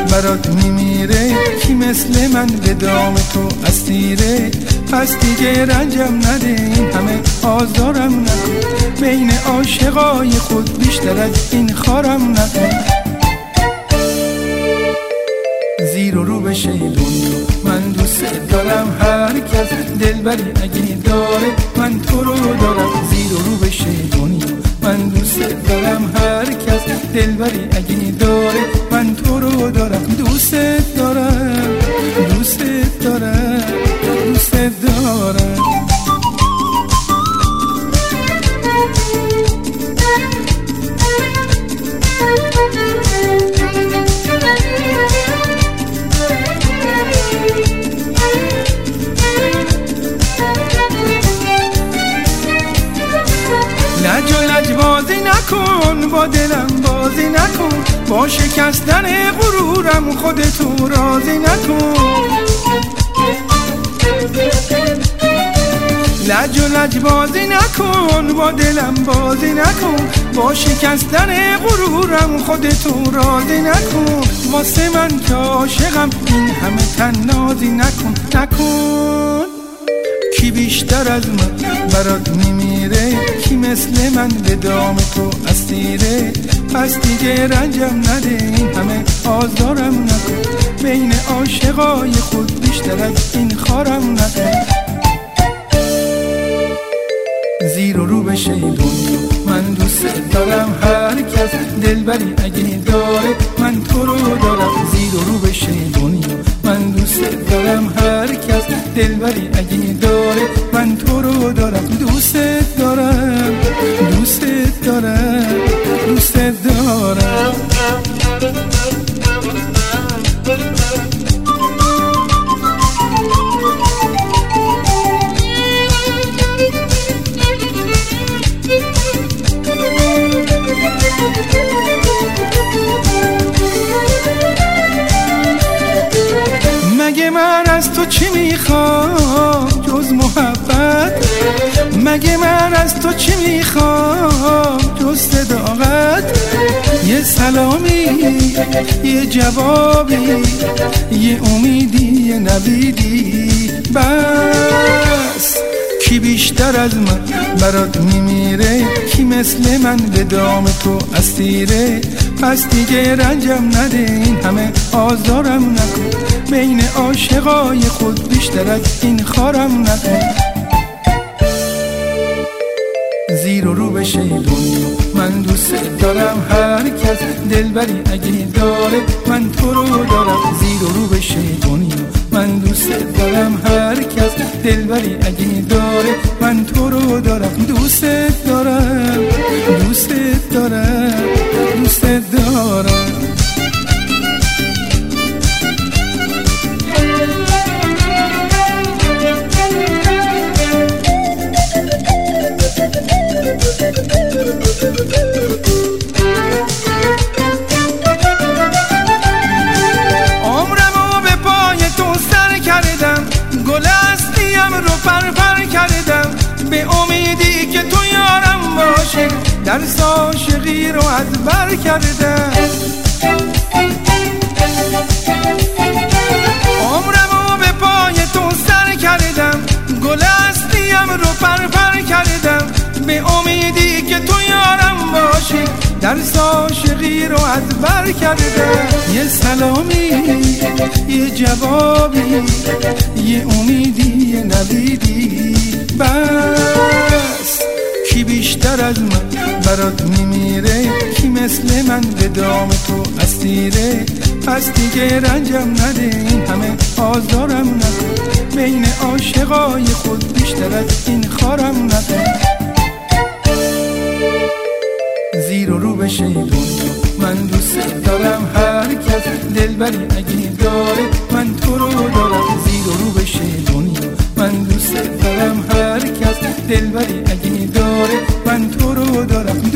برات میمیره، کی مثل من به دام تو اسیره. پس دیگه رنجم نده، این همه آزارم نکن، بین عاشقای خود بیشتر از این خارم نکن. زیر و رو بشه دنیا، من دوست دارم هر کس دلبری اگه داره من تو رو دارم. زیر و رو بشه دنیا، من دوست دارم هر کس دلبری اگه داره من تو رو دارم. دوست دارم، دوست دارم، دوست دارم. لج و لج بازی نکن، با دلم بازی نکن، با شکستن غرورم خودتو راضی نکن. لج و لج بازی نکن، با دلم بازی نکن، با شکستن غرورم خودتو راضی نکن. واسه من که عاشقم این همه طنازی نکن نکن. کی بیشتر از من برات میمیره، کی مثل من به دام تو اسیره. پس دیگه رنجم نده، این همه آزارم نکن، بین عاشقای خود بیشتر از این خارم نکن. زیر و رو بشه دنیا، من دوست دارم هر کس دلبری اگه داره من تو رو دارم. زیر و رو بشه دنیا، من دوست دارم هر کس دلبری اگه داره من تو رو دارم. دوست دارم، دوست دارم، دوست دارم. مگه من از تو چی میخوام جز محبت؟ مگه من از تو چی میخوام جز صداقت؟ یه سلامی، یه جوابی، یه امیدی، یه نویدی بس. کی بیشتر از من برات میمیره، کی مثل من به دام تو اسیره. پس دیگه رنجم نده، این همه آزارم نکن، بین عاشقای خود بیشتر از این خارم نکن. زیر و رو بشه دنیا، من دوست دارم هر کس دلبری اگه داره من تو رو دارم. زیر و رو بشه دنیا، من دوست دارم هر کس دلبری اگه داره من تو رو دارم. دوست دارم، دوست دارم، دوست دارم. عمرمو به پای تو سر کردم، گل هستیم رو پر کردم، به امیدی که تو یارم باشی درس عاشقی رو از بر کردم. عمرمو به پای تو سر کردم، گل هستیم رو پر کردم، به امیدی که تو یارم باشی درس عاشقی رو از بر کردم. یه سلامی، یه جوابی، یه امیدی، یه نویدی بس. کی بیشتر از من برات میمیره، کی مثل من به دام تو اسیره. پس دیگه رنجم نده، این همه آزارم نکن، بین عاشقای خود بیشتر از این خارم نکن. زیر و رو بشه دنیا، من دوست دارم هر کس دلبری اگه داره من تو رو دارم. زیر و رو بشه دنیا، من دوست دارم هر کس دلبری اگه داره من تو رو دارم.